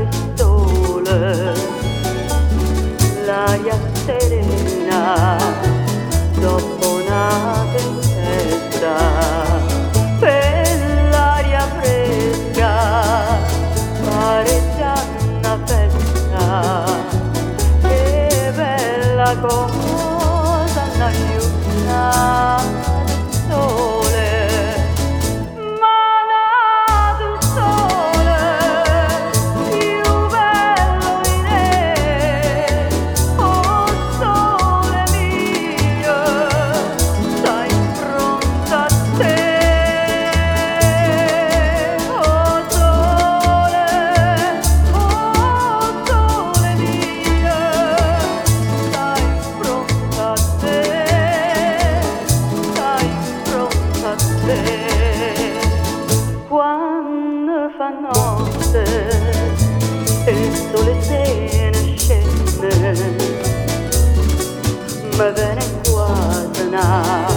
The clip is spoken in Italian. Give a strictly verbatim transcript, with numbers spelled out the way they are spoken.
del sole, l'aria serena dopo una tempesta, per l'aria fresca pare già una festa, che bella cosa l'aiuta del sole. Quando fa notte e il sole se ne scende, ma viene quasi una